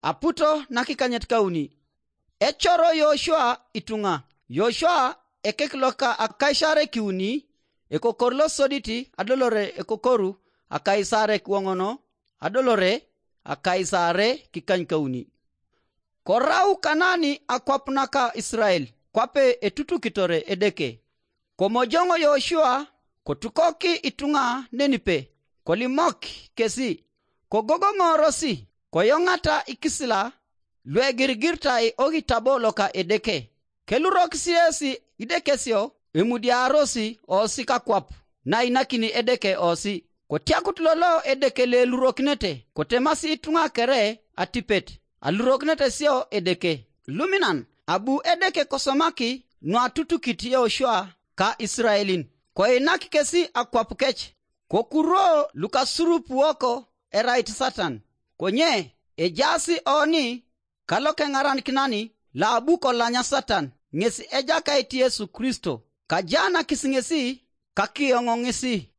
aputo nakikanyet kauni. Echoro Yoshua itunga. Yoshua ekekloka akaisare kiuni. Ekokorlo soditi adolore ekokoru akaisare kuongono. Adolore akaisare kikany kauni. Korau Kanani akwapnaka Israel. Kwape etutu kitore edeke. Komojongo Yoshua kotukoki itunga nenipe. Kolimok kesi. Kogogo ngorosi. Koyongata ikisila. Lwe girgirtai ogitabo loka edeke. Kelurok siesi idekesio. Emudiarosi osi kakwap. Na inakini edeke osi. Kotiakutlolo edeke le luroknete. Kotemasi itunga kere atipet. Aluroknete sio edeke. Luminan. Abu edeke kosomaki nwa tutukiti Yoshua ka Israelin. Ko inaki kesi akwapukech. Kokuro lukasurup woko erait Satan. Konye ejasi oni kaloke ngaran kinani la abu kolanya Satan. Ngesi ejaka iti Yesu Kristo. Kajana kisingesi kakiyongo ngesi.